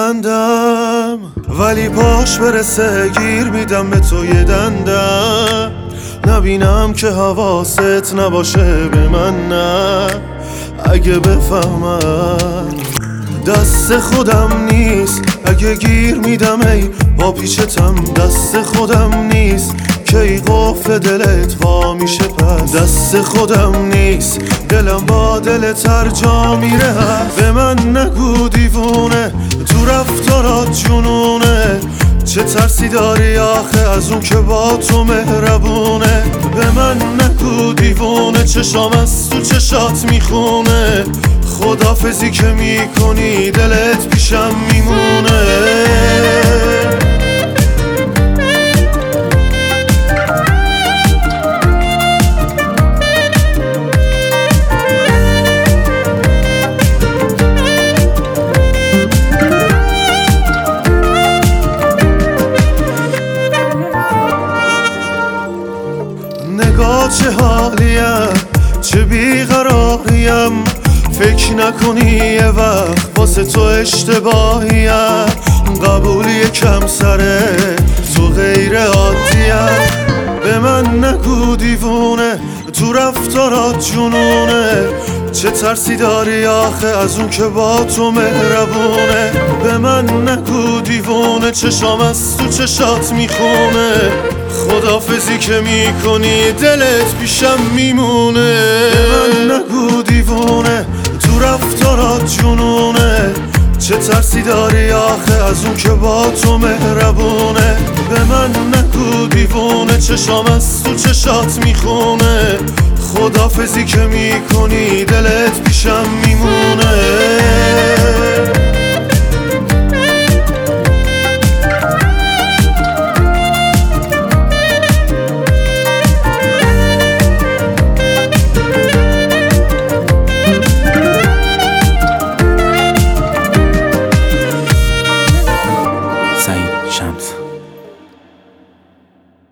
میبندم ولی پاش برسه گیر میدم به تو یه دندم. نبینم که حواست نباشه به من، نه اگه بفهمم دست خودم نیست. اگه گیر میدم ای با پیچتم، دست خودم نیست که ای قفل دلت وا میشه. پس دست خودم نیست، دلم با دلت هر جا میره. به من نگو دیوونه، تو رفتارات جنونه. چه ترسی داری آخه از اون که با تو مهربونه. به من نگو دیوونه، چشام از تو چشات میخونه. خدافزی که میکنی دلت پیشم میمونه. نگاه چه حالیم، چه بیقراریم. فکر نکنی یه وقت واسه تو اشتباهیم. قبولی کم سره تو غیر عادیم. به من نگو دیوونه، تو رفتارات جنونه. چه ترسی داری آخه از اون که با تو مهربونه. به من نگو دیوونه، چشام از تو چشات میخونه. خدافزی که میکنی دلت پیشم میمونه. به من نگو دیوونه، تو رفتارات جنونه. چه ترسی داری آخه از اون که با تو مهربونه. به من نگو دیوونه، چشام از تو چشات میخونه. خدافزی که میکنی دلت پیشم میمونه.